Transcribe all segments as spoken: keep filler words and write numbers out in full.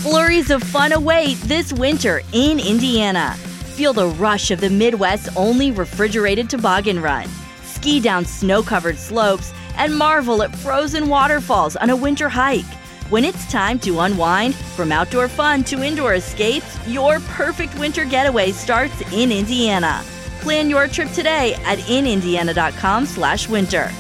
Flurries of fun await this winter in Indiana. Feel the rush of the Midwest's only refrigerated toboggan run. Ski down snow-covered slopes and marvel at frozen waterfalls on a winter hike. When it's time to unwind, from outdoor fun to indoor escapes, your perfect winter getaway starts in Indiana. Plan your trip today at in indiana dot com slash winter.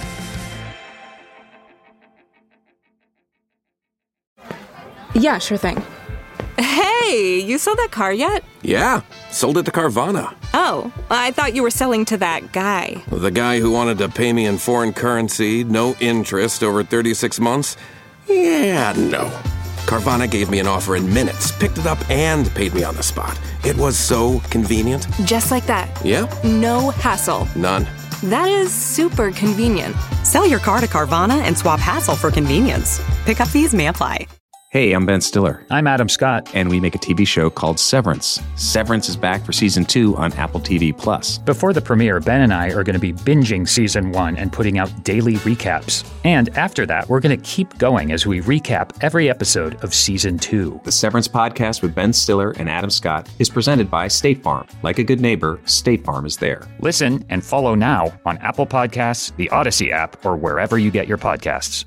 Yeah, sure thing. Hey, you sold that car yet? Yeah, sold it to Carvana. Oh, I thought you were selling to that guy. The guy who wanted to pay me in foreign currency, no interest, over thirty-six months? Yeah, no. Carvana gave me an offer in minutes, picked it up, and paid me on the spot. It was so convenient. Just like that. Yeah? No hassle. None. That is super convenient. Sell your car to Carvana and swap hassle for convenience. Pickup fees may apply. Hey, I'm Ben Stiller. I'm Adam Scott. And we make a T V show called Severance. Severance is back for season two on Apple T V Plus. Before the premiere, Ben and I are going to be binging season one and putting out daily recaps. And after that, we're going to keep going as we recap every episode of season two. The Severance podcast with Ben Stiller and Adam Scott is presented by State Farm. Like a good neighbor, State Farm is there. Listen and follow now on Apple Podcasts, the Odyssey app, or wherever you get your podcasts.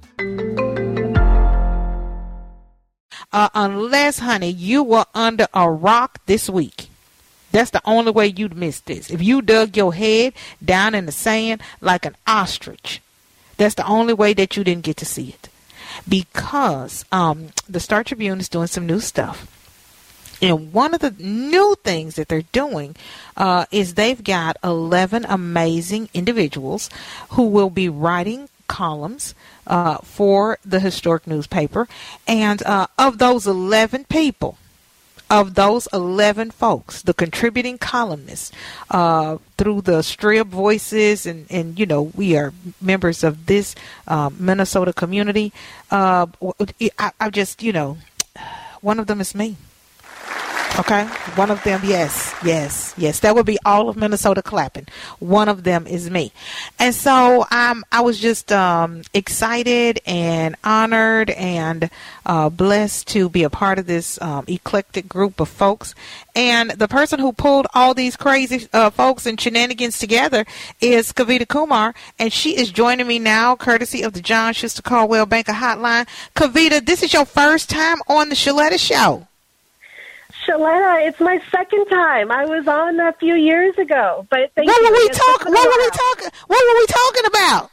Uh, unless, honey, you were under a rock this week. That's the only way you'd miss this. If you dug your head down in the sand like an ostrich, that's the only way that you didn't get to see it. Because um, the Star Tribune is doing some new stuff. And one of the new things that they're doing uh, is they've got eleven amazing individuals who will be writing columns uh, for the historic newspaper. And uh, of those eleven people, of those eleven folks, the contributing columnists uh, through the Strib Voices, and, and, you know, we are members of this uh, Minnesota community. Uh, I, I just, you know, one of them is me. Okay, one of them, yes, yes, yes. That would be all of Minnesota clapping. One of them is me. And so um, I was just um, excited and honored and uh, blessed to be a part of this um, eclectic group of folks. And the person who pulled all these crazy uh, folks and shenanigans together is Kavita Kumar. And she is joining me now, courtesy of the John Schuster Caldwell Banker Hotline. Kavita, this is your first time on the Shaletta Show. Shaletta, it's my second time. I was on a few years ago, but thank what you. Were we talk, what were we talking? What were we talking about?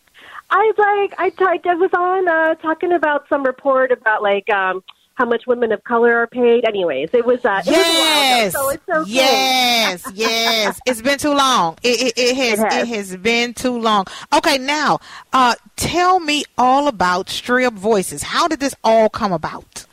I like I, t- I was on uh, talking about some report about like um, how much women of color are paid. Anyways, it was uh, it yes, was a while ago, so it's okay. yes, yes. It's been too long. It, it, it has it has. It has been too long. Okay, now uh, tell me all about Strib Voices. How did this all come about?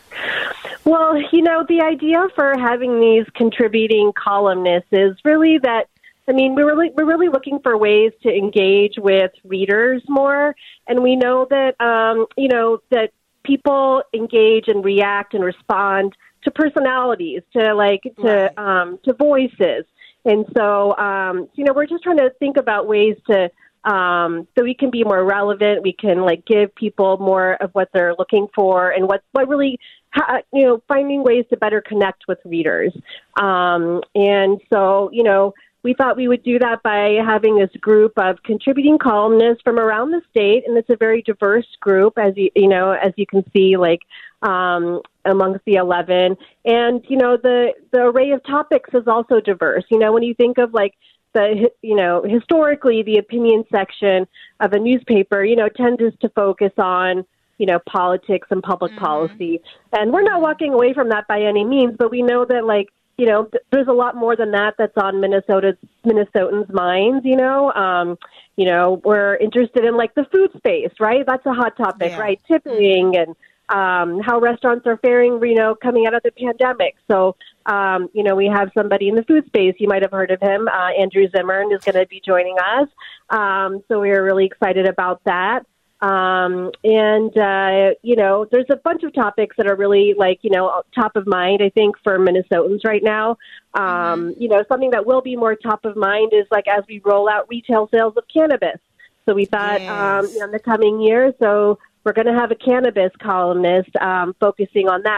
Well, you know, the idea for having these contributing columnists is really that, I mean, we're really, we're really looking for ways to engage with readers more. And we know that, um, you know, that people engage and react and respond to personalities, to like, to, right. um, to voices. And so, um, you know, we're just trying to think about ways to, um, so we can be more relevant. We can like give people more of what they're looking for and what, what really, you know, finding ways to better connect with readers. Um, and so, you know, we thought we would do that by having this group of contributing columnists from around the state. And it's a very diverse group, as you, you know, as you can see, like, um, amongst the eleven. And, you know, the, the array of topics is also diverse. You know, when you think of like the, you know, historically the opinion section of a newspaper, you know, tends to focus on, you know, politics and public mm-hmm. policy. And we're not walking away from that by any means, but we know that, like, you know, th- there's a lot more than that that's on Minnesota's Minnesotans' minds, you know. Um, you know, we're interested in, like, the food space, right? That's a hot topic, yeah. right? Tipping and um, how restaurants are faring, you know, coming out of the pandemic. So, um, you know, we have somebody in the food space. You might have heard of him. Uh, Andrew Zimmern is going to be joining us. Um, so we are really excited about that. Um, and, uh, you know, there's a bunch of topics that are really like, you know, top of mind, I think, for Minnesotans right now. Um, you know, something that will be more top of mind is like as we roll out retail sales of cannabis. So we thought, yes. um, you know, in the coming year, so we're going to have a cannabis columnist um, focusing on that.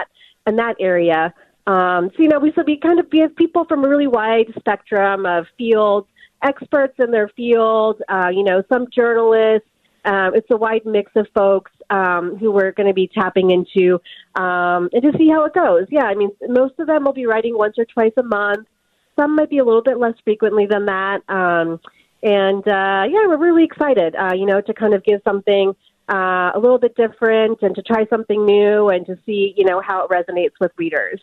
in that area. Um, so, you know, we, so we kind of we have people from a really wide spectrum of fields, experts in their field, uh, you know, some journalists. Um, it's a wide mix of folks um, who we're going to be tapping into um, and to see how it goes. Yeah, I mean, most of them will be writing once or twice a month. Some might be a little bit less frequently than that. Um, and, uh, yeah, we're really excited, uh, you know, to kind of give something uh, a little bit different and to try something new and to see, you know, how it resonates with readers.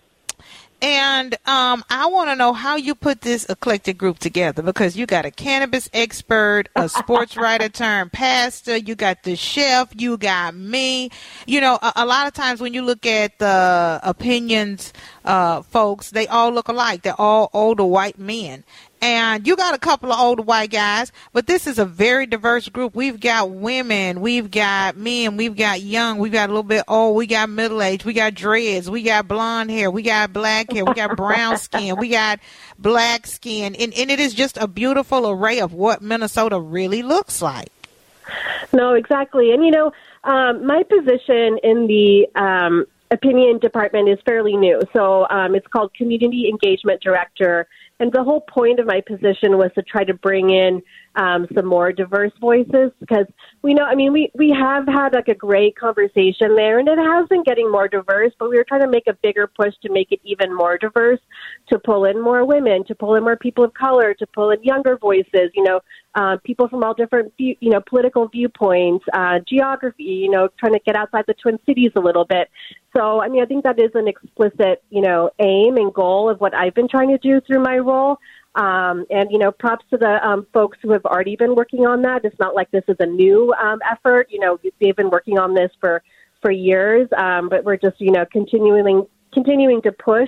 And um, I want to know how you put this eclectic group together, because you got a cannabis expert, a sports writer turned pastor, you got the chef, you got me. You know, a, a lot of times when you look at the opinions, uh, folks, they all look alike. They're all older white men. And you got a couple of older white guys, but this is a very diverse group. We've got women, we've got men, we've got young, we've got a little bit old, we got middle-aged, we got dreads, we got blonde hair, we got black hair, we got brown skin, we got black skin. And, and it is just a beautiful array of what Minnesota really looks like. No, exactly. And, you know, um, my position in the um, opinion department is fairly new. So um, it's called Community Engagement Director. And the whole point of my position was to try to bring in um, some more diverse voices, because we know, I mean, we, we have had like a great conversation there, and it has been getting more diverse, but we were trying to make a bigger push to make it even more diverse, to pull in more women, to pull in more people of color, to pull in younger voices, you know, uh, people from all different, view, you know, political viewpoints, uh, geography, you know, trying to get outside the Twin Cities a little bit. So, I mean, I think that is an explicit, you know, aim and goal of what I've been trying to do through my role. Um, and, you know, props to the um, folks who have already been working on that. It's not like this is a new um, effort. You know, they've been working on this for, for years, um, but we're just, you know, continuing continuing to push,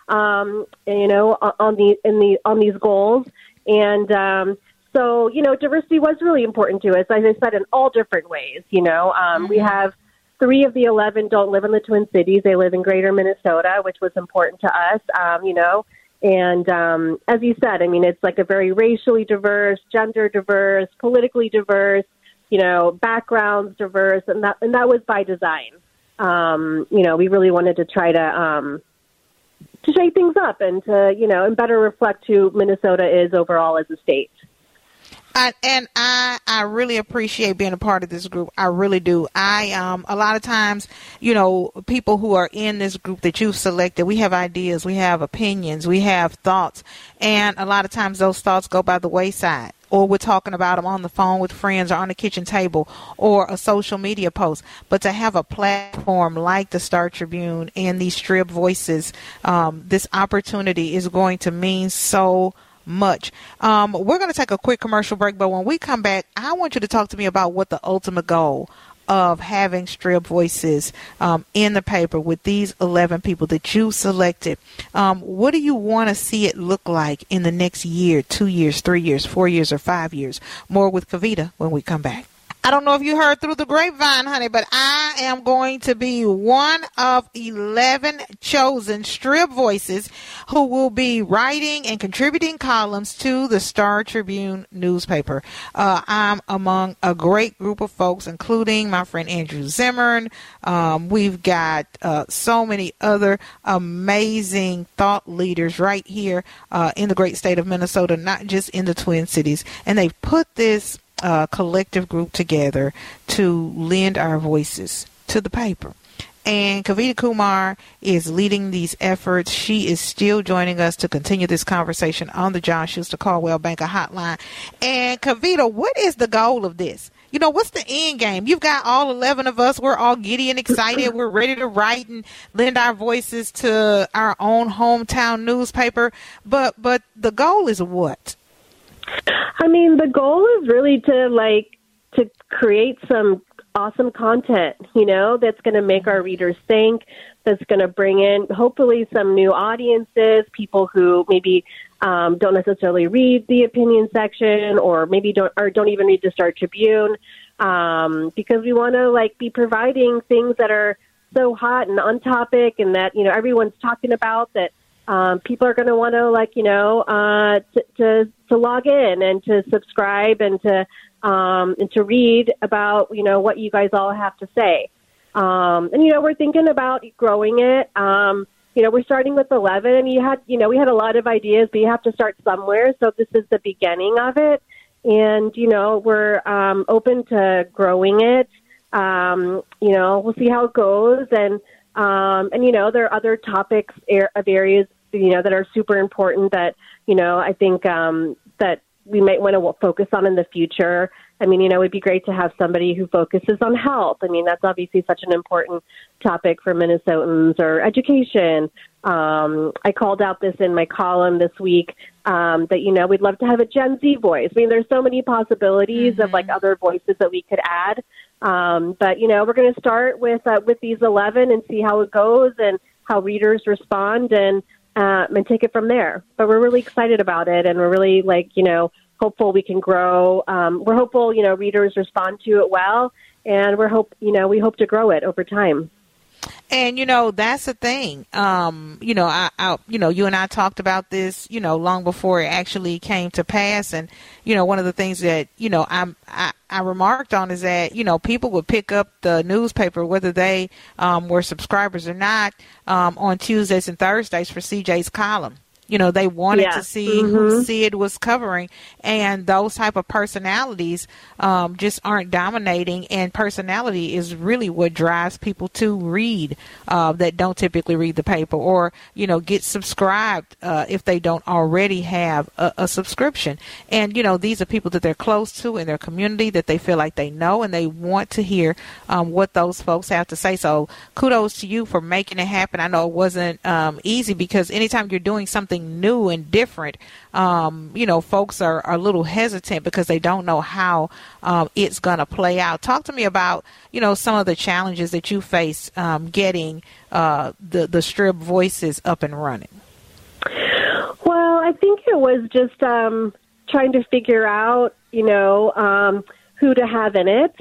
um, you know, on the in the on these goals. And um, so, you know, diversity was really important to us, as I said, in all different ways. You know, um, mm-hmm. we have three of the eleven don't live in the Twin Cities. They live in greater Minnesota, which was important to us, um, you know. And um, as you said, I mean, it's like a very racially diverse, gender diverse, politically diverse, you know, backgrounds diverse. And that, and that was by design. Um, you know, we really wanted to try to um, to shake things up and to, you know, and better reflect who Minnesota is overall as a state. I, and I, I really appreciate being a part of this group. I really do. I, um, a lot of times, you know, people who are in this group that you've selected, we have ideas, we have opinions, we have thoughts. And a lot of times those thoughts go by the wayside, or we're talking about them on the phone with friends or on the kitchen table or a social media post. But to have a platform like the Star Tribune and these Strib Voices, um, this opportunity is going to mean so much. Um, we're going to take a quick commercial break, but when we come back, I want you to talk to me about what the ultimate goal of having Strib Voices um, in the paper with these eleven people that you selected. Um, what do you want to see it look like in the next year, two years, three years, four years, or five years? More with Kavita when we come back. I don't know if you heard through the grapevine, honey, but I am going to be one of eleven chosen Strib Voices who will be writing and contributing columns to the Star Tribune newspaper. Uh, I'm among a great group of folks, including my friend Andrew Zimmern. Um, we've got uh, so many other amazing thought leaders right here uh, in the great state of Minnesota, not just in the Twin Cities. And they've put this Uh, collective group together to lend our voices to the paper. And Kavita Kumar is leading these efforts. She is still joining us to continue this conversation on the John Schuster Caldwell Banker Hotline. And Kavita, what is the goal of this? You know, what's the end game? You've got all eleven of us. We're all giddy and excited. We're ready to write and lend our voices to our own hometown newspaper. But but the goal is what? I mean, the goal is really to, like, to create some awesome content, you know, that's going to make our readers think, that's going to bring in, hopefully, some new audiences, people who maybe um, don't necessarily read the opinion section or maybe don't or don't even read the Star Tribune, um, because we want to, like, be providing things that are so hot and on topic and that, you know, everyone's talking about, that Um, people are going to want to, like, you know, uh, to, to to log in and to subscribe and to um, and to read about, you know, what you guys all have to say. Um, and, you know, we're thinking about growing it. Um, you know, we're starting with eleven, and you had, you know, we had a lot of ideas, but you have to start somewhere. So this is the beginning of it. And, you know, we're um, open to growing it. Um, you know, we'll see how it goes. And, um, and you know, there are other topics er- of areas, you know, that are super important that, you know, I think um, that we might want to focus on in the future. I mean, you know, it'd be great to have somebody who focuses on health. I mean, that's obviously such an important topic for Minnesotans, or education. Um, I called out this in my column this week um, that, you know, we'd love to have a Gen Z voice. I mean, there's so many possibilities mm-hmm. of like other voices that we could add. Um, but, you know, we're going to start with uh, with these eleven and see how it goes and how readers respond, and uh, and take it from there. But we're really excited about it, and we're really like, you know, hopeful we can grow. Um, we're hopeful, you know, readers respond to it well, and we're hope, you know, we hope to grow it over time. And, you know, that's the thing. Um, you know, I, I, you know, you and I talked about this, you know, long before it actually came to pass. And, you know, one of the things that, you know, I'm, I, I remarked on is that, you know, people would pick up the newspaper, whether they um, were subscribers or not, um, on Tuesdays and Thursdays for C J's column. You know, they wanted yeah. to see mm-hmm. who Sid was covering, and those type of personalities um, just aren't dominating, and personality is really what drives people to read uh, that don't typically read the paper, or, you know, get subscribed uh, if they don't already have a, a subscription. And, you know, these are people that they're close to in their community, that they feel like they know, and they want to hear um, what those folks have to say. So kudos to you for making it happen. I know it wasn't um, easy, because anytime you're doing something new and different, um, you know, folks are, are a little hesitant because they don't know how um, it's going to play out. Talk to me about, you know, some of the challenges that you face um, getting uh, the, the Strib Voices up and running. Well, I think it was just um, trying to figure out, you know, um, who to have in it.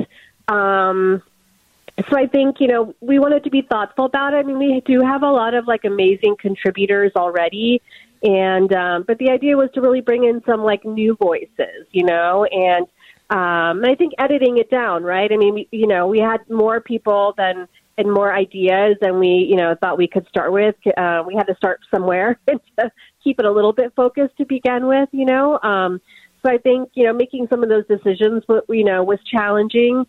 Um, so I think, you know, we wanted to be thoughtful about it. I mean, we do have a lot of like amazing contributors already. And, um, but the idea was to really bring in some like new voices, you know, and, um, and I think editing it down, right? I mean, we, you know, we had more people than, and more ideas than we, you know, thought we could start with. Uh, we had to start somewhere and to keep it a little bit focused to begin with, you know? Um, so I think, you know, making some of those decisions, you know, was challenging.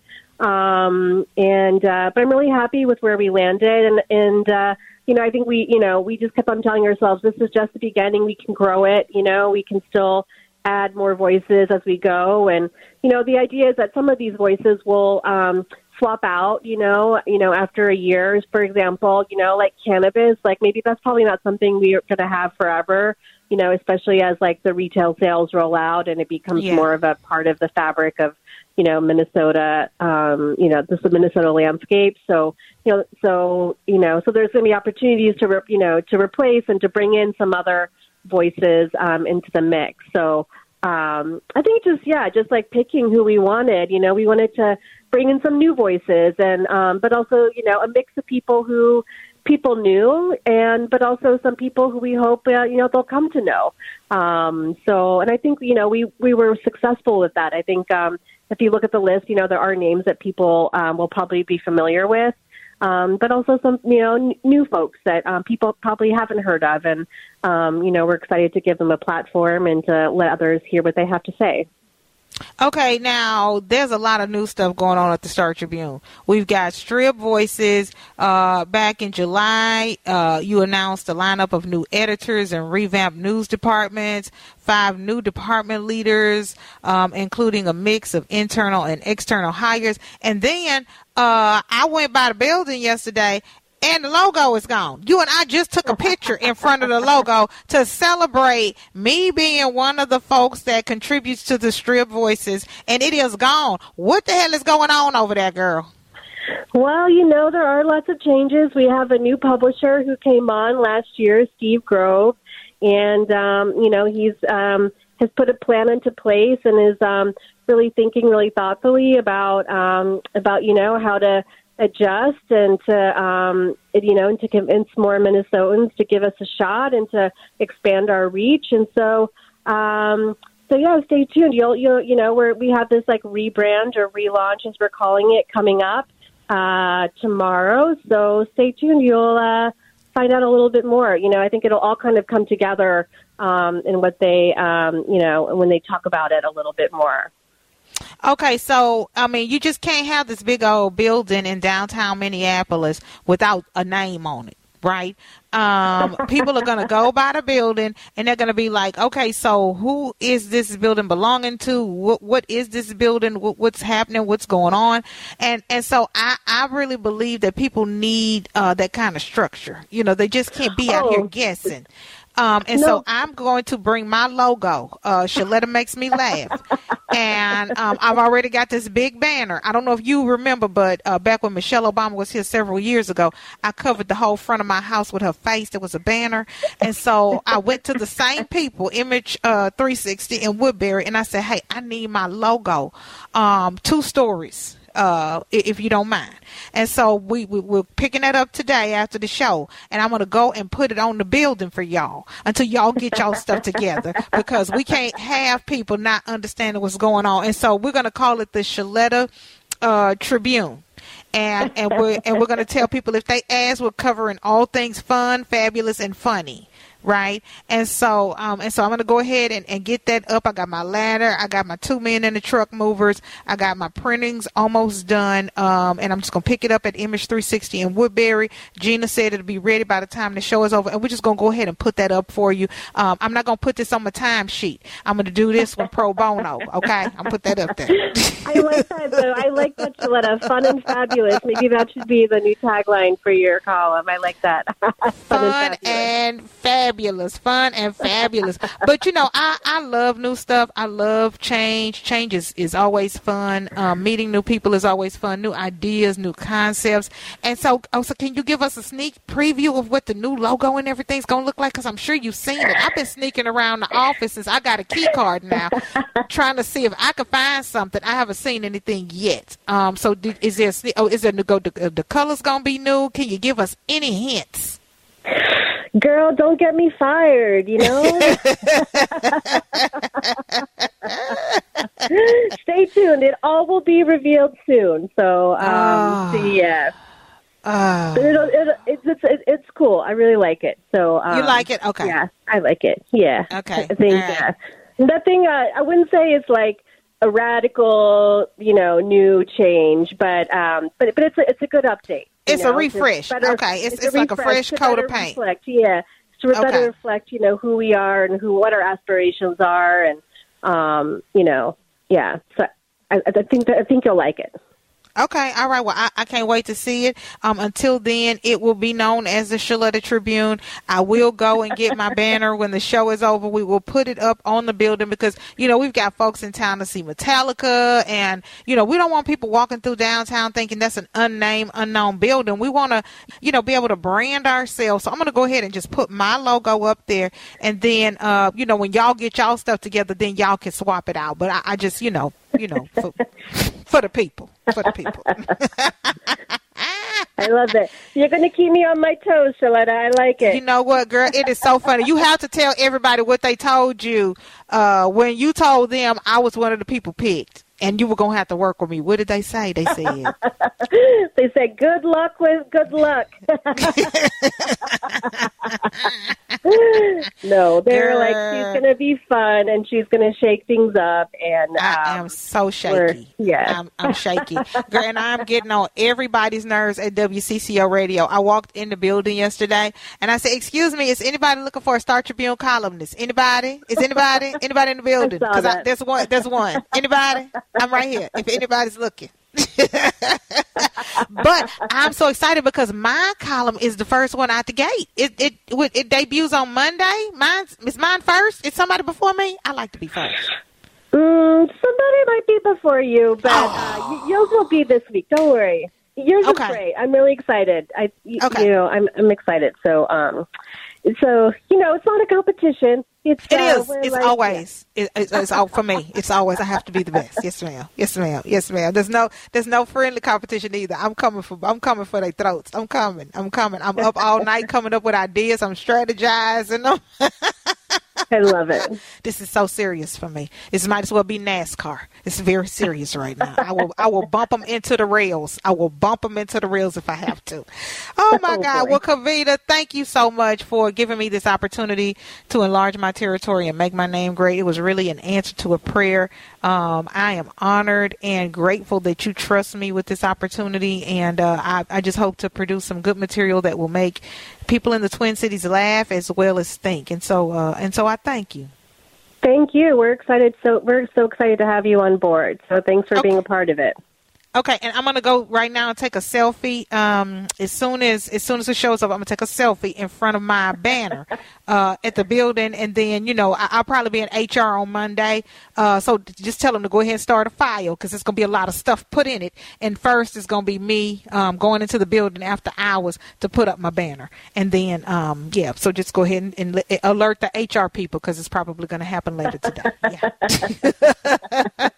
Um, and, uh, but I'm really happy with where we landed, and, and, uh, you know, I think we, you know, we just kept on telling ourselves, this is just the beginning. We can grow it. You know, we can still add more voices as we go. And, you know, the idea is that some of these voices will um, swap out, you know, you know, after a year, for example, you know, like cannabis, like maybe that's probably not something we're going to have forever, you know, especially as like the retail sales roll out and it becomes yeah. more of a part of the fabric of, you know, Minnesota, um, you know, this is the Minnesota landscape. So, you know, so, you know, so there's going to be opportunities to, re- you know, to replace and to bring in some other voices um, into the mix. So um, I think just, yeah, just like picking who we wanted, you know, we wanted to bring in some new voices and, um, but also, you know, a mix of people who people knew and, but also some people who we hope, uh, you know, they'll come to know. Um, so, and I think, you know, we, we were successful with that. I think, um, if you look at the list, you know, there are names that people um, will probably be familiar with, um, but also some, you know, n- new folks that um, people probably haven't heard of. And, um, you know, we're excited to give them a platform and to let others hear what they have to say. Okay, now there's a lot of new stuff going on at the Star Tribune. We've got Strib Voices. Uh, back in July, uh, you announced a lineup of new editors and revamped news departments, five new department leaders, um, including a mix of internal and external hires. And then uh, I went by the building yesterday, and the logo is gone. You and I just took a picture in front of the logo to celebrate me being one of the folks that contributes to the Strib Voices, and it is gone. What the hell is going on over there, girl? Well, you know, there are lots of changes. We have a new publisher who came on last year, Steve Grove, and, um, you know, he's um, has put a plan into place and is um, really thinking really thoughtfully about, um, about you know, how to adjust and to, um, you know, and to convince more Minnesotans to give us a shot and to expand our reach. And so, um, so yeah, stay tuned. You'll, you'll, you know, we're, we have this like rebrand or relaunch, as we're calling it, coming up. uh, tomorrow. So stay tuned. You'll uh, find out a little bit more. You know, I think it'll all kind of come together um, in what they, um, you know, when they talk about it a little bit more. Okay, so, I mean, you just can't have this big old building in downtown Minneapolis without a name on it, right? Um, people are going to go by the building, and they're going to be like, okay, so who is this building belonging to? What, what is this building? What, what's happening? What's going on? And and so I, I really believe that people need uh, that kind of structure. You know, they just can't be out Oh. here guessing. Um, and No. so I'm going to bring my logo. Uh, Shaletta Makes Me Laugh. And um, I've already got this big banner. I don't know if you remember, but uh, back when Michelle Obama was here several years ago, I covered the whole front of my house with her face. There was a banner. And so I went to the same people, Image uh, three sixty in Woodbury, and I said, hey, I need my logo. Um, two stories. Uh, if you don't mind. And so we, we, we're picking that up today after the show, and I'm going to go and put it on the building for y'all until y'all get y'all stuff together, because we can't have people not understanding what's going on. And so we're going to call it the Shaletta uh, Tribune. And, and we're, and we're going to tell people if they ask, we're covering all things fun, fabulous, and funny. Right. And so um, and so I'm going to go ahead and, and get that up. I got my ladder. I got my two men in the truck movers. I got my printings almost done. Um, and I'm just going to pick it up at Image three sixty in Woodbury. Gina said it'll be ready by the time the show is over. And we're just going to go ahead and put that up for you. Um, I'm not going to put this on my timesheet. I'm going to do this with pro bono. OK, I'll put that up there. I like that, though. I like that, Shaletta. Fun and fabulous. Maybe that should be the new tagline for your column. I like that. Fun, Fun and fabulous. and fabulous. Fun and fabulous. But, you know, I, I love new stuff. I love change. Change is, is always fun. Um, meeting new people is always fun. New ideas, new concepts. And so, oh, so can you give us a sneak preview of what the new logo and everything's going to look like? Because I'm sure you've seen it. I've been sneaking around the office since I got a key card now, trying to see if I could find something. I haven't seen anything yet. Um, so did, is there, oh, is there, go, the, the color's going to be new? Can you give us any hints? Girl, don't get me fired, you know? Stay tuned. It all will be revealed soon. So, um, Oh. so yeah. Oh. But it'll, it'll, it's, it's, it's cool. I really like it. So um, You like it? Okay. Yeah, I like it. Yeah. Okay. I think, All right. yeah. Nothing, uh, I wouldn't say it's like a radical, you know, new change, but um, but but it's a, it's a good update. you It's know, a refresh. to better- Okay, it's- it's like a fresh to coat of better paint. Reflect, yeah, to Okay. better reflect, you know, who we are and who what our aspirations are, and um, you know, yeah. So I, I think that, I think you'll like it. Okay, all right. Well, I, I can't wait to see it. Um, until then, it will be known as the Shaletta Tribune. I will go and get my banner when the show is over. We will put it up on the building because, you know, we've got folks in town to see Metallica, and, you know, we don't want people walking through downtown thinking that's an unnamed, unknown building. We want to, you know, be able to brand ourselves. So I'm going to go ahead and just put my logo up there, and then, uh, you know, when y'all get y'all stuff together, then y'all can swap it out. But I, I just, you know, you know, for, for the people, for the people. I love it. You're going to keep me on my toes, Shaletta. I like it. You know what, girl? It is so funny. You have to tell everybody what they told you uh, when you told them I was one of the people picked, and you were going to have to work with me. What did they say? They said, they said, good luck with good luck. No, they're Girl. like, she's going to be fun, and she's going to shake things up. And um, I am so we're- shaky. Yeah. I'm, I'm shaky. Girl, and I'm getting on everybody's nerves at W C C O Radio. I walked in the building yesterday, and I said, excuse me, is anybody looking for a Star Tribune columnist? Anybody? Is anybody? Anybody in the building? saw Because that. there's one. There's one. Anybody? I'm right here. If anybody's looking. But I'm so excited because my column is the first one out the gate. It it it, it debuts on Monday. Mine is mine first. Is somebody before me? I like to be first. Mm, somebody might be before you, but uh, y- yours will be this week. Don't worry. Yours Okay. is great. I'm really excited. I, y- Okay. you know, I'm I'm excited. So, um, so you know, it's not a competition. It's It uh, is. we're It's like- always. It, it's, it's all for me. It's always. I have to be the best. Yes, ma'am. Yes, ma'am. Yes, ma'am. There's no. There's no friendly competition either. I'm coming for. I'm coming for their throats. I'm coming. I'm coming. I'm up all night coming up with ideas. I'm strategizing them. I love it. This is so serious for me. This might as well be NASCAR. It's very serious right now. I will I will bump them into the rails. I will bump them into the rails if I have to. Oh, my Oh, God. boy. Well, Kavita, thank you so much for giving me this opportunity to enlarge my territory and make my name great. It was really an answer to a prayer. Um, I am honored and grateful that you trust me with this opportunity, and uh, I, I just hope to produce some good material that will make people in the Twin Cities laugh as well as think. And so, uh, and so I thank you. Thank you. We're excited. So we're so excited to have you on board. So thanks for Okay. being a part of it. Okay, and I'm gonna go right now and take a selfie. Um, as soon as as soon as it shows up, I'm gonna take a selfie in front of my banner uh, at the building, and then you know I, I'll probably be in H R on Monday. Uh, so just tell them to go ahead and start a file because it's gonna be a lot of stuff put in it. And first is gonna be me um, going into the building after hours to put up my banner, and then um, yeah. So just go ahead and, and li- alert the H R people because it's probably gonna happen later today. Yeah.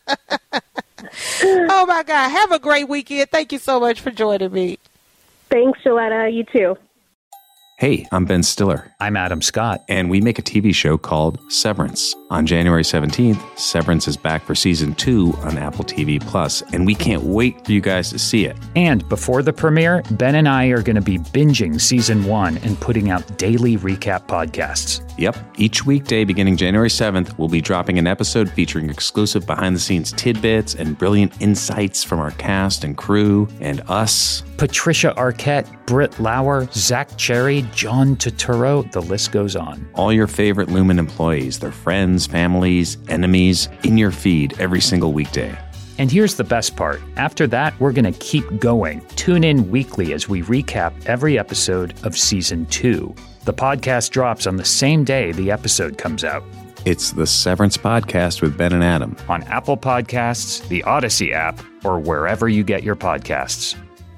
Oh, my God. Have a great weekend. Thank you so much for joining me. Thanks, Shaletta. You too. Hey, I'm Ben Stiller. I'm Adam Scott. And we make a T V show called Severance. On January seventeenth, Severance is back for season two on Apple T V Plus, and we can't wait for you guys to see it. And before the premiere, Ben and I are going to be binging season one and putting out daily recap podcasts. Yep, each weekday beginning January seventh, we'll be dropping an episode featuring exclusive behind-the-scenes tidbits and brilliant insights from our cast and crew and us. Patricia Arquette, Britt Lauer, Zach Cherry, John Turturro, the list goes on. All your favorite Lumen employees, their friends, families, enemies, in your feed every single weekday. And here's the best part. After that, we're going to keep going. Tune in weekly as we recap every episode of season two. The podcast drops on the same day the episode comes out. It's the Severance Podcast with Ben and Adam. On Apple Podcasts, the Odyssey app, or wherever you get your podcasts.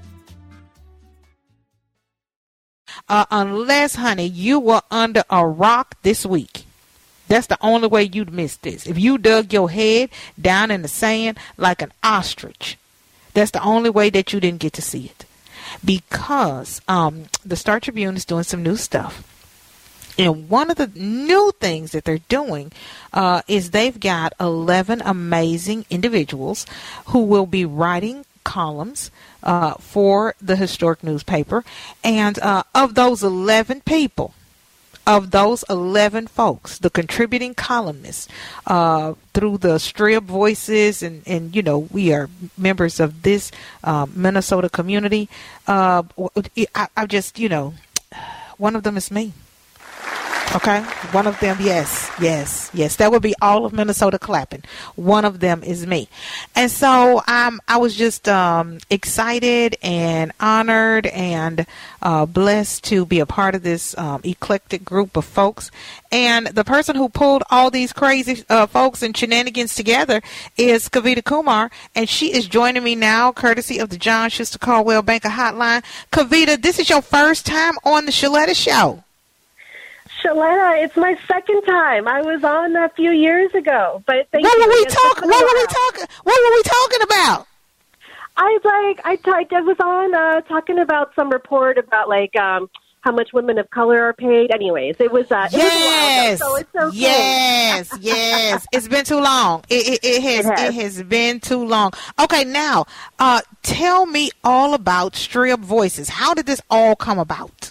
Uh, unless, honey, you were under a rock this week. That's the only way you'd miss this. If you dug your head down in the sand like an ostrich, that's the only way that you didn't get to see it. Because um, the Star Tribune is doing some new stuff. And one of the new things that they're doing uh, is they've got eleven amazing individuals who will be writing columns uh, for the historic newspaper. And uh, of those eleven people, of those eleven folks, the contributing columnists uh, through the Strib Voices, and, and, you know, we are members of this uh, Minnesota community. Uh, I, I just, you know, one of them is me. Okay, one of them, yes, yes, yes. That would be all of Minnesota clapping. One of them is me. And so um, I was just um, excited and honored and uh, blessed to be a part of this um, eclectic group of folks. And the person who pulled all these crazy uh, folks and shenanigans together is Kavita Kumar. And she is joining me now, courtesy of the John Schuster Caldwell Banker Hotline. Kavita, this is your first time on the Shaletta Show. Shaletta, it's my second time. I was on a few years ago, but thank what you. Were we It's talk- been a what were we while. talking? What were we talking about? I like I, t- I was on uh, talking about some report about like um, how much women of color are paid. Anyways, it was uh, Yes, it was a while ago, so it's okay. yes, yes. It's been too long. It, it, it has. It has. It has been too long. Okay, now uh, tell me all about Strib Voices. How did this all come about?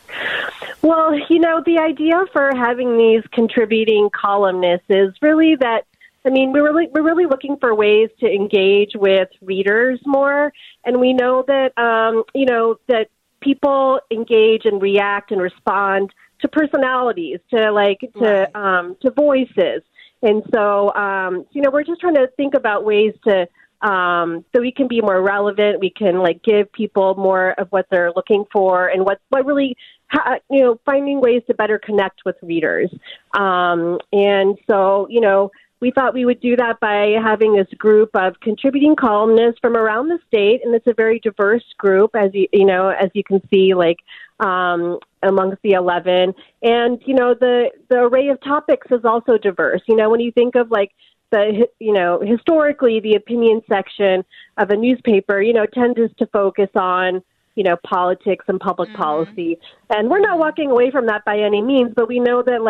Well, you know, the idea for having these contributing columnists is really that, I mean, we're really, we're really looking for ways to engage with readers more. And we know that, um, you know, that people engage and react and respond to personalities, to like, to, Right. um, to voices. And so, um, you know, we're just trying to think about ways to, um, so we can be more relevant. We can like give people more of what they're looking for and what, what really, ha- you know, finding ways to better connect with readers. Um, and so, you know, we thought we would do that by having this group of contributing columnists from around the state. And it's a very diverse group, as you, you know, as you can see, like, um, amongst the eleven. And, you know, the, the array of topics is also diverse. You know, when you think of like, the, you know, historically, the opinion section of a newspaper, you know, tends to focus on, you know, politics and public Mm-hmm. policy. And we're not walking away from that by any means, but we know that, like,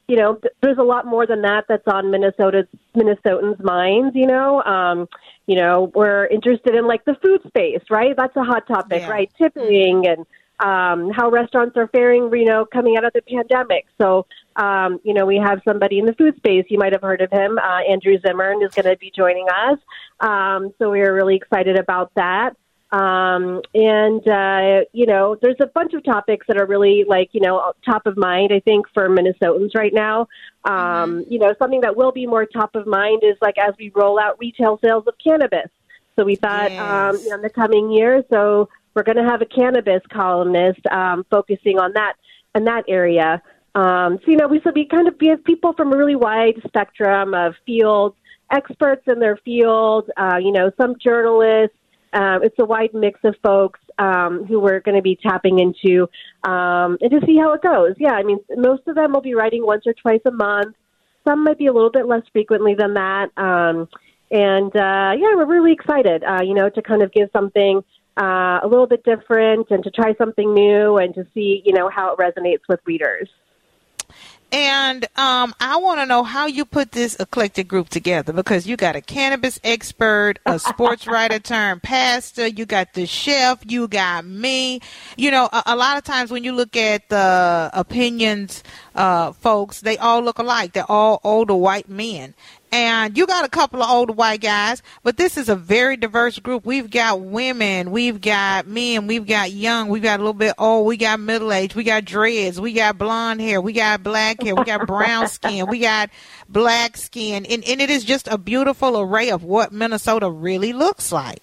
you know, th- there's a lot more than that that's on Minnesota's Minnesotans' minds. You know, um, you know, we're interested in like the food space, right? That's a hot topic, Yeah. right? Tipping and um, how restaurants are faring, you know, coming out of the pandemic. So, um, you know, we have somebody in the food space. You might have heard of him. Uh, Andrew Zimmern is going to be joining us. Um, so we are really excited about that. Um, and, uh, you know, there's a bunch of topics that are really like, you know, top of mind, I think, for Minnesotans right now. Um, you know, something that will be more top of mind is like as we roll out retail sales of cannabis. So we thought, Yes. um, you know, in the coming year, so we're going to have a cannabis columnist, um, focusing on that in that area. Um, so, you know, we, so we kind of we have people from a really wide spectrum of fields, experts in their field, uh, you know, some journalists. Uh, it's a wide mix of folks um, who we're going to be tapping into um, and to see how it goes. Yeah, I mean, most of them will be writing once or twice a month. Some might be a little bit less frequently than that. Um, and, uh, yeah, we're really excited, uh, you know, to kind of give something uh, a little bit different and to try something new and to see, you know, how it resonates with readers. And um, I want to know how you put this eclectic group together, because you got a cannabis expert, a sports writer turned pastor, you got the chef, you got me. You know, a, a lot of times when you look at the opinions, uh, folks, they all look alike. They're all older white men. And you got a couple of older white guys, but this is a very diverse group. We've got women, we've got men, we've got young, we've got a little bit old, we got middle age, we got dreads, we got blonde hair, we got black hair, we got brown skin, we got black skin. And, and it is just a beautiful array of what Minnesota really looks like.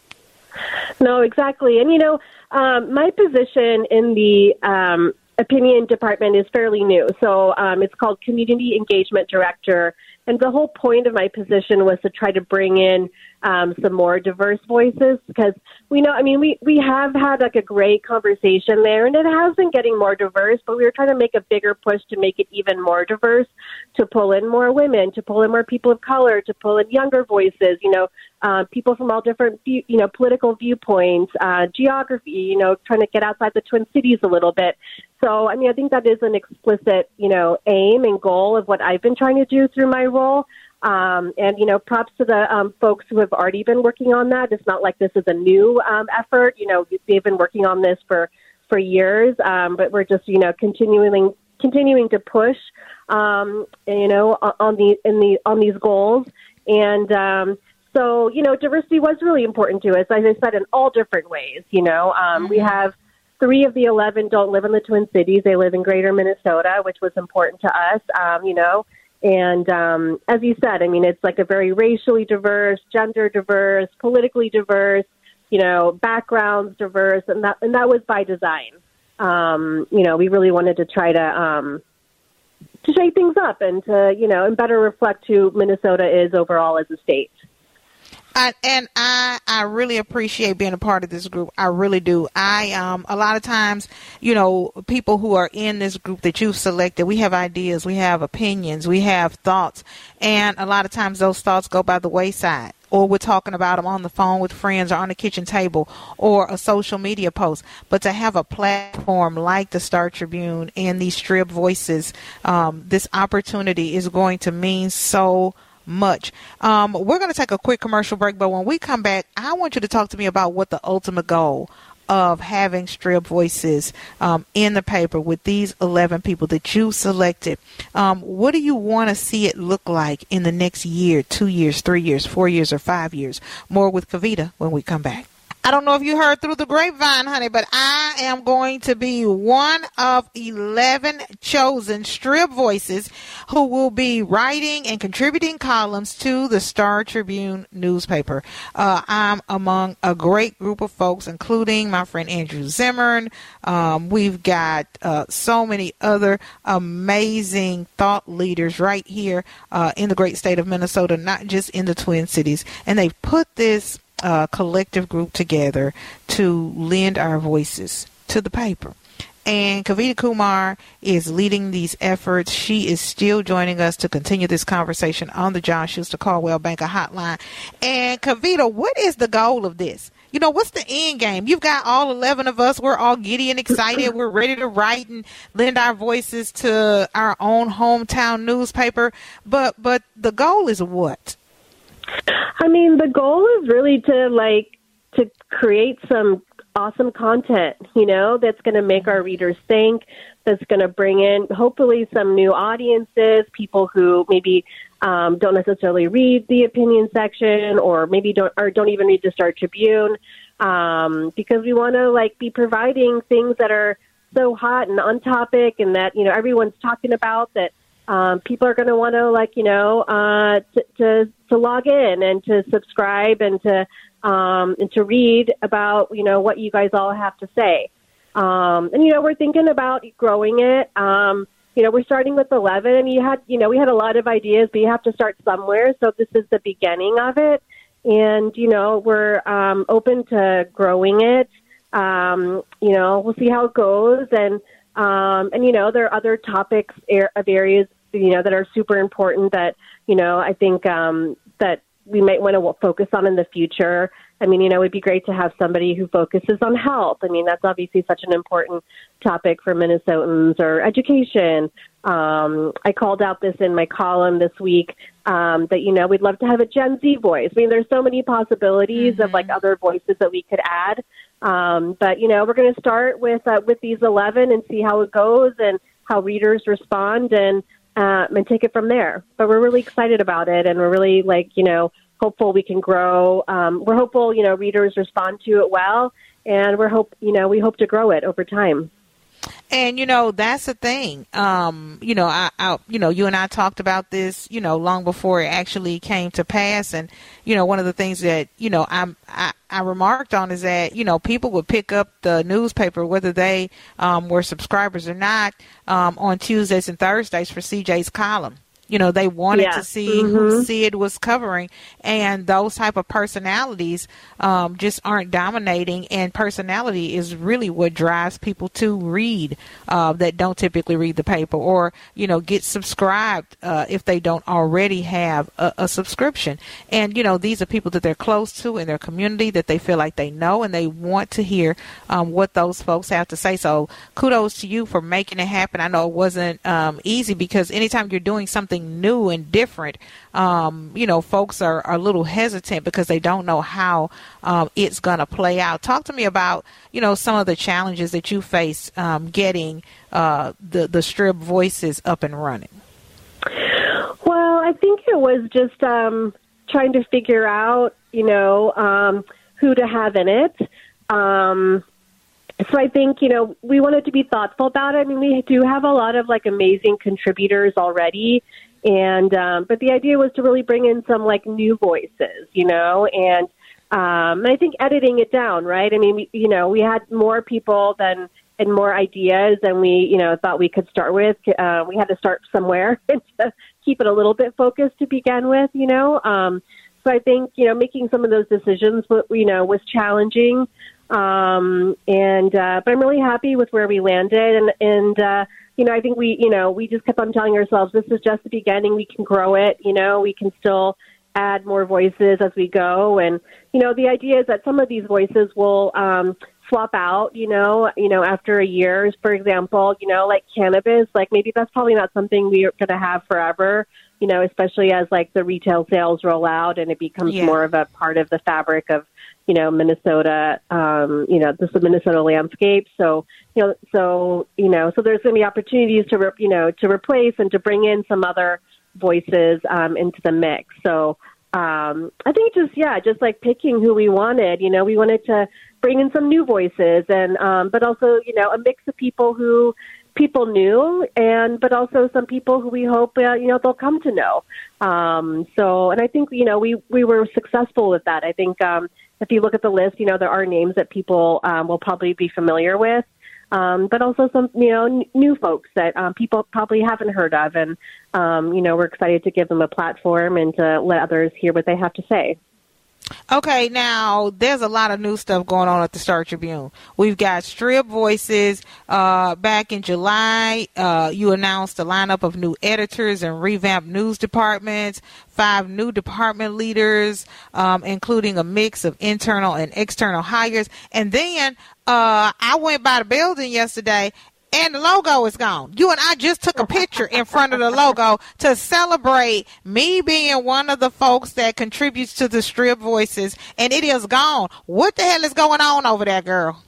No, exactly. And, you know, um, my position in the um, opinion department is fairly new. So um, it's called Community Engagement Director. And the whole point of my position was to try to bring in um, some more diverse voices, because we know, I mean, we, we have had like a great conversation there, and it has been getting more diverse, but we were trying to make a bigger push to make it even more diverse, to pull in more women, to pull in more people of color, to pull in younger voices, you know, uh, people from all different, view, you know, political viewpoints, uh, geography, you know, trying to get outside the Twin Cities a little bit. So, I mean, I think that is an explicit, you know, aim and goal of what I've been trying to do through my role. Um, and, you know, props to the um, folks who have already been working on that. It's not like this is a new um, effort. You know, they've been working on this for, for years, um, but we're just, you know, continuing continuing to push, um, you know, on the in the on these goals. And um, so, you know, diversity was really important to us, as I said, in all different ways. You know, um, mm-hmm. we have three of the eleven don't live in the Twin Cities. They live in greater Minnesota, which was important to us, um, you know. And um, as you said, I mean, it's like a very racially diverse, gender diverse, politically diverse, you know, backgrounds diverse. And that, and that was by design. Um, you know, we really wanted to try to um, to shake things up and to, you know, and better reflect who Minnesota is overall as a state. I, and I, I really appreciate being a part of this group. I really do. I, um, a lot of times, you know, people who are in this group that you've selected, we have ideas, we have opinions, we have thoughts. And a lot of times those thoughts go by the wayside, or we're talking about them on the phone with friends or on the kitchen table or a social media post. But to have a platform like the Star Tribune and these Strib Voices, um, this opportunity is going to mean so much. Um, we're going to take a quick commercial break, but when we come back, I want you to talk to me about what the ultimate goal of having Strib Voices um, in the paper with these eleven people that you selected. Um, what do you want to see it look like in the next year, two years, three years, four years, or five years? More with Kavita when we come back. I don't know if you heard through the grapevine, honey, but I am going to be one of eleven chosen Strib Voices who will be writing and contributing columns to the Star Tribune newspaper. Uh, I'm among a great group of folks, including my friend Andrew Zimmern. Um, we've got uh, so many other amazing thought leaders right here uh, in the great state of Minnesota, not just in the Twin Cities. And they've put this Uh, collective group together to lend our voices to the paper. And Kavita Kumar is leading these efforts. She is still joining us to continue this conversation on the John Schuster Caldwell Banker Hotline. And Kavita, what is the goal of this? you know, what's the end game? You've got all eleven of us. We're all giddy and excited. We're ready to write and lend our voices to our own hometown newspaper. But but the goal is what? I mean, the goal is really to like to create some awesome content, you know, that's going to make our readers think, that's going to bring in hopefully some new audiences, people who maybe um, don't necessarily read the opinion section or maybe don't or don't even read the Star Tribune, um, because we want to like be providing things that are so hot and on topic and that, you know, everyone's talking about that um, people are going to want to like, you know, uh, to, to, to log in and to subscribe and to, um, and to read about, you know, what you guys all have to say. Um, and, you know, we're thinking about growing it. Um, you know, we're starting with eleven and you had, you know, we had a lot of ideas, but you have to start somewhere. So this is the beginning of it. And, you know, we're um, open to growing it. Um, you know, we'll see how it goes. And, um, and, you know, there are other topics er- of areas, you know, that are super important that, you know, I think um, that we might want to focus on in the future. I mean, you know, it'd be great to have somebody who focuses on health. I mean, that's obviously such an important topic for Minnesotans, or education. Um, I called out this in my column this week um, that, you know, we'd love to have a Gen Z voice. I mean, there's so many possibilities mm-hmm. of like other voices that we could add. Um, but, you know, we're going to start with uh, with these eleven and see how it goes and how readers respond and, uh, and take it from there. But we're really excited about it. And we're really like, you know, hopeful we can grow. Um, we're hopeful, you know, readers respond to it well, and we're hope, you know, we hope to grow it over time. And, you know, that's the thing. Um, you know, I, I, you know, you and I talked about this, you know, long before it actually came to pass. And, you know, one of the things that, you know, I'm, I, I remarked on is that, you know, people would pick up the newspaper, whether they um, were subscribers or not, um, on Tuesdays and Thursdays for C J's column. You know, they wanted yeah. to see mm-hmm. who Sid was covering, and those type of personalities um, just aren't dominating, and personality is really what drives people to read uh, that don't typically read the paper, or, you know, get subscribed uh, if they don't already have a, a subscription. And, you know, these are people that they're close to in their community, that they feel like they know, and they want to hear um, what those folks have to say. So kudos to you for making it happen. I know it wasn't um, easy, because anytime you're doing something new and different, um, you know, folks are, are a little hesitant because they don't know how um, it's going to play out. Talk to me about, you know, some of the challenges that you face um, getting uh, the, the Strib Voices up and running. Well, I think it was just um, trying to figure out, you know, um, who to have in it. Um, So I think, you know, we wanted to be thoughtful about it. I mean, we do have a lot of like amazing contributors already. And, um, but the idea was to really bring in some like new voices, you know, and, um, and I think editing it down, right? I mean, we, you know, we had more people than, and more ideas than we, you know, thought we could start with. Uh, we had to start somewhere and to keep it a little bit focused to begin with, you know. Um, so I think, you know, making some of those decisions, you know, was challenging. Um, and, uh, but I'm really happy with where we landed. And, and, uh, you know, I think we, you know, we just kept on telling ourselves, this is just the beginning. We can grow it. You know, we can still add more voices as we go. And, you know, the idea is that some of these voices will, um, swap out, you know, you know, after a year, for example, you know, like cannabis, like maybe that's probably not something we're going to have forever, you know, especially as like the retail sales roll out and it becomes yeah. more of a part of the fabric of, you know, Minnesota, um, you know, this is the Minnesota landscape. So, you know, so, you know, so there's going to be opportunities to, re- you know, to replace and to bring in some other voices um, into the mix. So um, I think just, yeah, just like picking who we wanted, you know, we wanted to bring in some new voices and, um, but also, you know, a mix of people who people knew and, but also some people who we hope, uh, you know, they'll come to know. Um, so, and I think, you know, we, we were successful with that. I think, um, if you look at the list, you know, there are names that people um, will probably be familiar with, um, but also some, you know, n- new folks that um, people probably haven't heard of. And, um, you know, we're excited to give them a platform and to let others hear what they have to say. Okay, now there's a lot of new stuff going on at the Star Tribune. We've got Strip Voices. Uh, back in July, uh, you announced a lineup of new editors and revamped news departments, five new department leaders, um, including a mix of internal and external hires. And then uh, I went by the building yesterday, and the logo is gone. You and I just took a picture in front of the logo to celebrate me being one of the folks that contributes to the Strip Voices, and it is gone. What the hell is going on over there, girl?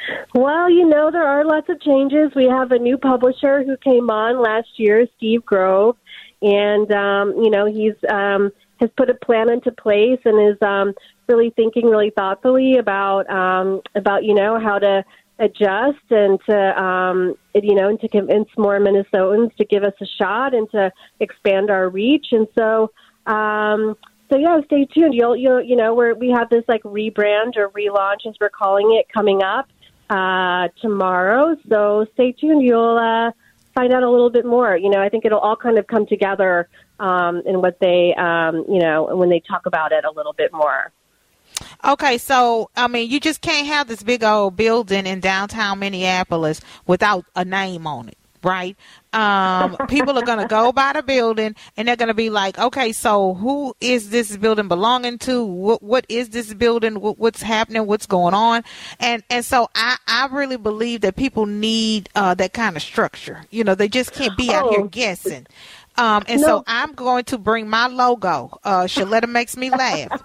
Well, you know, there are lots of changes. We have a new publisher who came on last year, Steve Grove, and, um, you know, he's um, has put a plan into place and is um, really thinking really thoughtfully about, um, about you know, how to adjust and to, um, you know, and to convince more Minnesotans to give us a shot and to expand our reach. And so, um, so yeah, stay tuned. You'll, you'll, you know, we're, we have this like rebrand or relaunch, as we're calling it, coming up uh, tomorrow. So stay tuned. You'll uh, find out a little bit more. You know, I think it'll all kind of come together um, in what they, um, you know, when they talk about it a little bit more. Okay, so, I mean, you just can't have this big old building in downtown Minneapolis without a name on it, right? Um, people are going to go by the building, and they're going to be like, okay, so who is this building belonging to? What, what is this building? What, what's happening? What's going on? And and so I, I really believe that people need uh, that kind of structure. You know, they just can't be out Oh. here guessing. Um, and No. so I'm going to bring my logo. Uh, Shaletta Makes Me Laugh.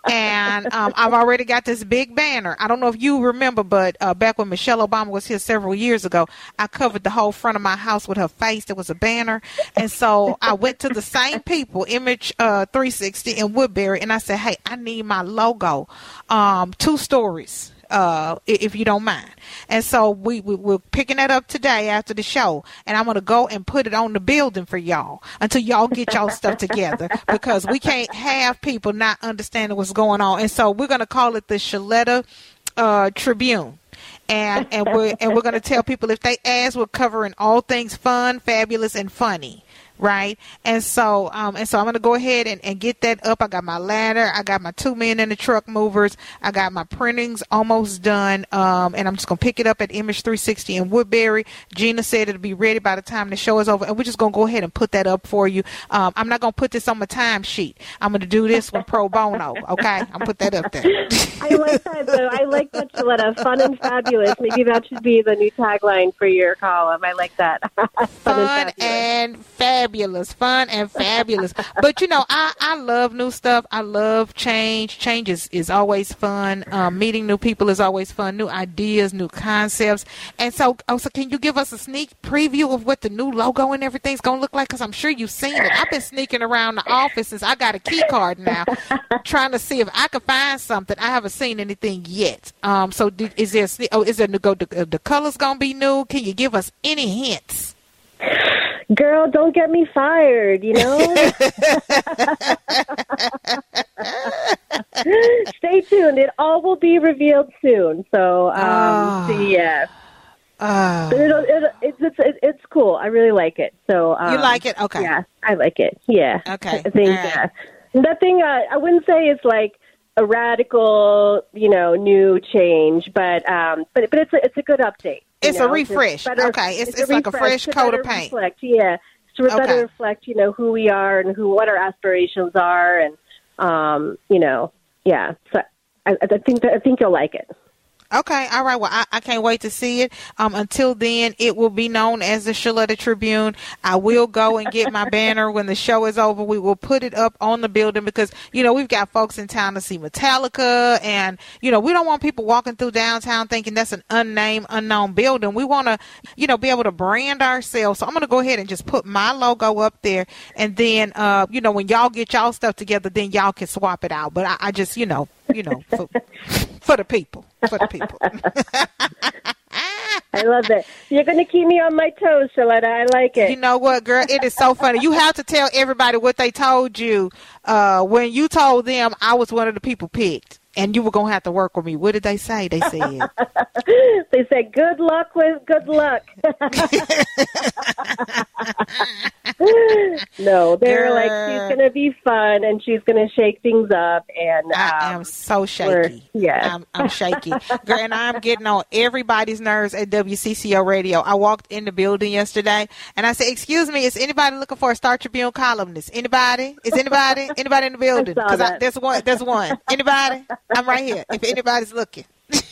And um, I've already got this big banner. I don't know if you remember, but uh, back when Michelle Obama was here several years ago, I covered the whole front of my house with her face. There was a banner. And so I went to the same people, Image uh, three sixty in Woodbury, and I said, hey, I need my logo. Um, two stories. Uh, if you don't mind. And so we, we, we're picking that up today after the show, and I'm going to go and put it on the building for y'all until y'all get y'all stuff together, because we can't have people not understanding what's going on. And so we're going to call it the Shaletta uh, Tribune. And, and we're, and we're going to tell people if they ask, we're covering all things fun, fabulous, and funny. Right. And so um, and so I'm going to go ahead and, and get that up. I got my ladder. I got my two men in the truck movers. I got my printings almost done. Um, and I'm just going to pick it up at Image three sixty in Woodbury. Gina said it'll be ready by the time the show is over. And we're just going to go ahead and put that up for you. Um, I'm not going to put this on my timesheet. I'm going to do this with pro bono. OK, I'll put that up there. I like that, though. I like that, Shaletta. Fun and fabulous. Maybe that should be the new tagline for your column. I like that. Fun, Fun and fabulous. and fabulous. Fun and fabulous. But, you know, I, I love new stuff. I love change. Change is, is always fun. Um, meeting new people is always fun. New ideas, new concepts. And so, oh, so can you give us a sneak preview of what the new logo and everything's going to look like? Because I'm sure you've seen it. I've been sneaking around the office since I got a key card now, trying to see if I could find something. I haven't seen anything yet. Um, so did, is there, oh, is there, the, the color's going to be new? Can you give us any hints? Girl, don't get me fired, you know? Stay tuned. It all will be revealed soon. So, um, Oh. so yeah. Oh. But it'll, it'll, it's, it's, it's cool. I really like it. So um, You like it? Okay. Yeah, I like it. Yeah. Okay. I think, All right. uh, nothing, uh, I wouldn't say it's like a radical, you know, new change, but um, but but it's a, it's a good update. you It's know? a refresh. better- Okay, it's- it's like a fresh to coat of better paint. Reflect, yeah, to better Okay. reflect, you know, who we are and who what our aspirations are, and um, you know, yeah. So I, I think that I think you'll like it. Okay, all right. Well, I, I can't wait to see it. Um, until then, it will be known as the Shaletta Tribune. I will go and get my banner when the show is over. We will put it up on the building because, you know, we've got folks in town to see Metallica, and, you know, we don't want people walking through downtown thinking that's an unnamed, unknown building. We want to, you know, be able to brand ourselves. So I'm going to go ahead and just put my logo up there, and then, uh, you know, when y'all get y'all stuff together, then y'all can swap it out. But I, I just, you know, you know, for, for the people, for the people. I love it. You're going to keep me on my toes, Shaletta. I like it. You know what, girl? It is so funny. You have to tell everybody what they told you uh, when you told them I was one of the people picked, and you were going to have to work with me. What did they say? They said, they said, good luck with good luck. No, they're Girl. like, she's going to be fun and she's going to shake things up. And um, I am so shaky. Yeah. I'm, I'm shaky. Girl, and I'm getting on everybody's nerves at W C C O Radio. I walked in the building yesterday and I said, excuse me, is anybody looking for a Star Tribune columnist? Anybody? Is anybody? Anybody in the building? I saw Because that. there's one. There's one. Anybody? I'm right here. If anybody's looking.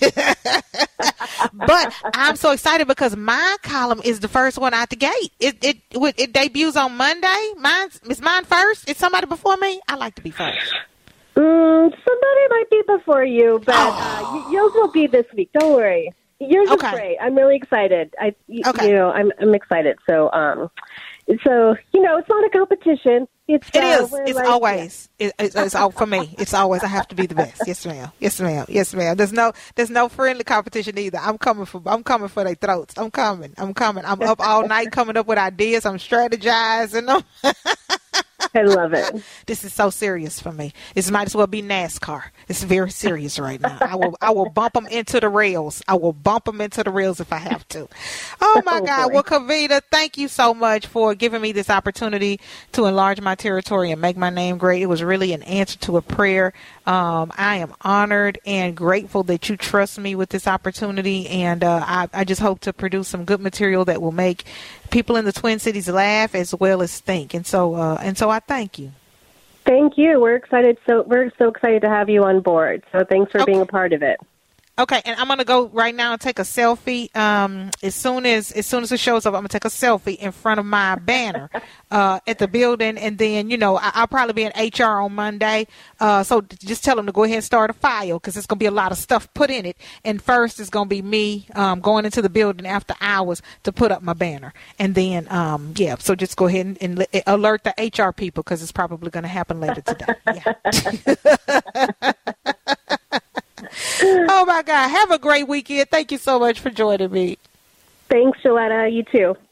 But I'm so excited because my column is the first one out the gate. It it it, it debuts on Monday. Mine's is mine first. Is somebody before me? I like to be first. Mm, somebody might be before you, but Oh. uh, y- yours will be this week. Don't worry. Yours Okay. is great. I'm really excited. I, y- Okay. you know, I'm I'm excited. So, um, so you know, it's not a competition. It's It uh, is. we're It's like- always. It, it's, it's all for me. It's always. I have to be the best. Yes, ma'am. Yes, ma'am. Yes, ma'am. There's no. There's no friendly competition either. I'm coming for. I'm coming for their throats. I'm coming. I'm coming. I'm up all night coming up with ideas. I'm strategizing them. I love it. This is so serious for me. This might as well be NASCAR. It's very serious right now. I will. I will bump them into the rails. I will bump them into the rails if I have to. Oh my Oh, God. boy. Well, Kavita, thank you so much for giving me this opportunity to enlarge my territory and make my name great. It was really an answer to a prayer. Um, I am honored and grateful that you trust me with this opportunity, and uh, I, I just hope to produce some good material that will make people in the Twin Cities laugh as well as think. And so, uh, and so, I thank you. Thank you. We're excited. So we're so excited to have you on board. So thanks for Okay. being a part of it. Okay, and I'm gonna go right now and take a selfie. Um, as soon as as soon as it shows up, I'm gonna take a selfie in front of my banner uh, at the building, and then you know I, I'll probably be in H R on Monday. Uh, so just tell them to go ahead and start a file because it's gonna be a lot of stuff put in it. And first is gonna be me um, going into the building after hours to put up my banner, and then um, yeah. So just go ahead and, and li- alert the H R people because it's probably gonna happen later today. Yeah. Oh, my God. Have a great weekend. Thank you so much for joining me. Thanks, Shaletta. You too.